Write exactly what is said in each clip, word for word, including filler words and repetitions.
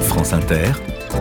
France Inter,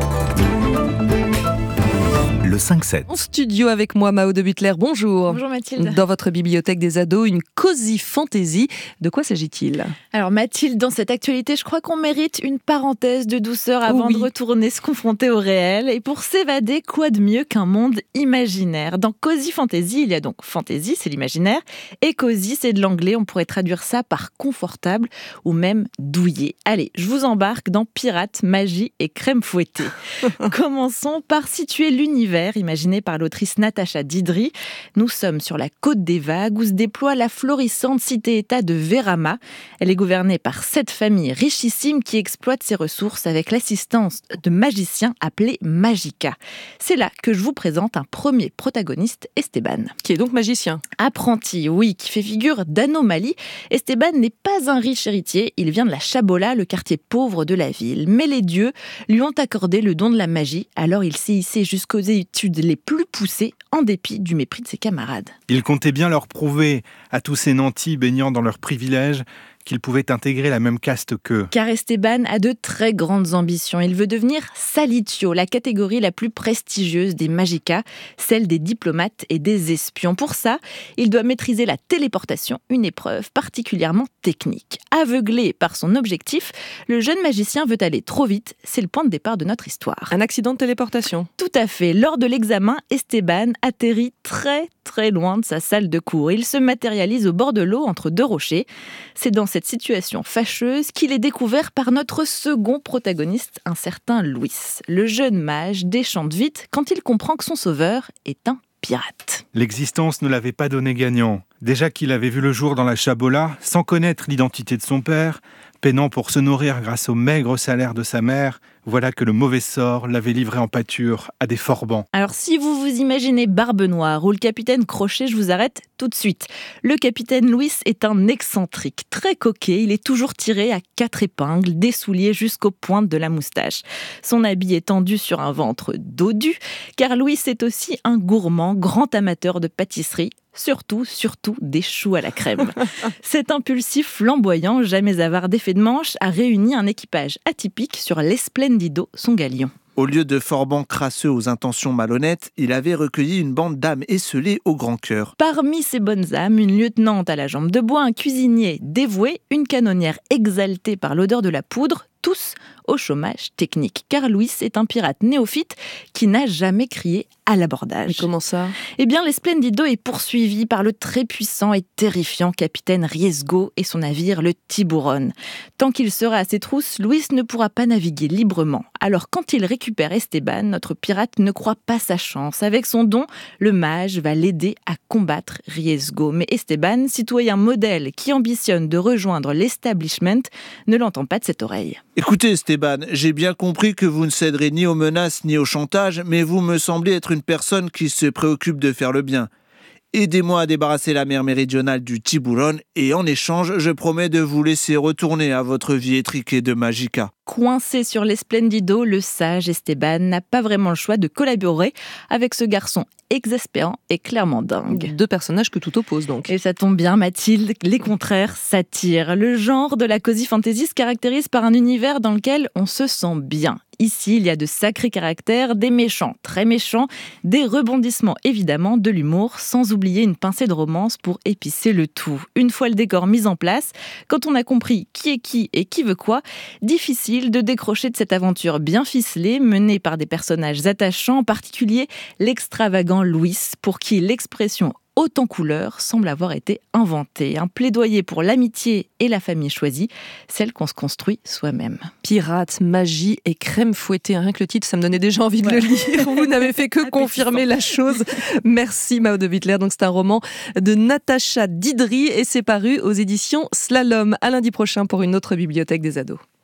le cinq sept. En studio avec moi, Mao de Butler, bonjour. Bonjour Mathilde. Dans votre bibliothèque des ados, une cosy fantasy. De quoi s'agit-il ? Alors Mathilde, dans cette actualité, je crois qu'on mérite une parenthèse de douceur avant oui. de retourner se confronter au réel. Et pour s'évader, quoi de mieux qu'un monde imaginaire ? Dans cosy fantasy, il y a donc fantasy, c'est l'imaginaire, et cosy, c'est de l'anglais. On pourrait traduire ça par confortable ou même douillet. Allez, je vous embarque dans pirates, magie et crème fouettée. Commençons par situer l'univers imaginé par l'autrice Natacha Didri. Nous sommes sur la côte des vagues où se déploie la florissante cité-État de Vérama. Elle est gouvernée par sept familles richissimes qui exploitent ses ressources avec l'assistance de magiciens appelés Magica. C'est là que je vous présente un premier protagoniste, Esteban. Qui est donc magicien. Apprenti, oui, qui fait figure d'anomalie. Esteban n'est pas un riche héritier, il vient de la Chabola, le quartier pauvre de la ville. Mais les dieux lui ont accordé le don de la magie, alors il s'est hissé jusqu'aux études les plus poussées en dépit du mépris de ses camarades. Il comptait bien leur prouver à tous ces nantis baignant dans leurs privilèges qu'il pouvait intégrer la même caste qu'eux. Car Esteban a de très grandes ambitions. Il veut devenir Salitio, la catégorie la plus prestigieuse des Magica, celle des diplomates et des espions. Pour ça, il doit maîtriser la téléportation, une épreuve particulièrement technique. Aveuglé par son objectif, le jeune magicien veut aller trop vite. C'est le point de départ de notre histoire. Un accident de téléportation. Tout à fait. Lors de l'examen, Esteban atterrit très très loin de sa salle de cours. Il se matérialise au bord de l'eau entre deux rochers. C'est dans cette situation fâcheuse qu'il est découvert par notre second protagoniste, un certain Luis. Le jeune mage déchante vite quand il comprend que son sauveur est un pirate. L'existence ne l'avait pas donné gagnant. Déjà qu'il avait vu le jour dans la Chabola, sans connaître l'identité de son père, peinant pour se nourrir grâce au maigre salaire de sa mère, voilà que le mauvais sort l'avait livré en pâture à des forbans. Alors si vous vous imaginez Barbe Noire ou le capitaine Crochet, je vous arrête tout de suite. Le capitaine Luis est un excentrique, très coquet, il est toujours tiré à quatre épingles, des souliers jusqu'aux pointes de la moustache. Son habit est tendu sur un ventre dodu, car Luis est aussi un gourmand, grand amateur de pâtisserie, surtout, surtout des choux à la crème. Cet impulsif flamboyant, jamais avare d'effet de manche, a réuni un équipage atypique sur l'Esplendido, son galion. Au lieu de forbans crasseux aux intentions malhonnêtes, il avait recueilli une bande d'âmes esseulées au grand cœur. Parmi ces bonnes âmes, une lieutenante à la jambe de bois, un cuisinier dévoué, une canonnière exaltée par l'odeur de la poudre, tous au chômage technique. Car Luis est un pirate néophyte qui n'a jamais crié à l'abordage. Et comment ça ? Eh bien, l'Esplendido est poursuivi par le très puissant et terrifiant capitaine Riesgo et son navire, le Tiburon. Tant qu'il sera à ses trousses, Luis ne pourra pas naviguer librement. Alors, quand il récupère Esteban, notre pirate ne croit pas sa chance. Avec son don, le mage va l'aider à combattre Riesgo. Mais Esteban, citoyen modèle qui ambitionne de rejoindre l'establishment, ne l'entend pas de cette oreille. Écoutez Esteban, j'ai bien compris que vous ne céderez ni aux menaces ni au chantage, mais vous me semblez être une personne qui se préoccupe de faire le bien. Aidez-moi à débarrasser la mer méridionale du Tiburon et en échange, je promets de vous laisser retourner à votre vie étriquée de Magica. Coincé sur l'Esplendido, le sage Esteban n'a pas vraiment le choix de collaborer avec ce garçon exaspérant et clairement dingue. Deux personnages que tout oppose donc. Et ça tombe bien Mathilde, les contraires s'attirent. Le genre de la cosy fantasy se caractérise par un univers dans lequel on se sent bien. Ici, il y a de sacrés caractères, des méchants très méchants, des rebondissements évidemment, de l'humour, sans oublier une pincée de romance pour épicer le tout. Une fois le décor mis en place, quand on a compris qui est qui et qui veut quoi, difficile de décrocher de cette aventure bien ficelée, menée par des personnages attachants, en particulier l'extravagant Luis, pour qui l'expression haute en couleurs semble avoir été inventée. Un plaidoyer pour l'amitié et la famille choisie, celle qu'on se construit soi-même. Pirates, magie et crème fouettée. Rien que le titre, ça me donnait déjà envie de ouais. le lire. Vous n'avez fait que confirmer la chose. Merci Mao de Butler. Donc c'est un roman de Natacha Didri et c'est paru aux éditions Slalom. À lundi prochain pour une autre bibliothèque des ados.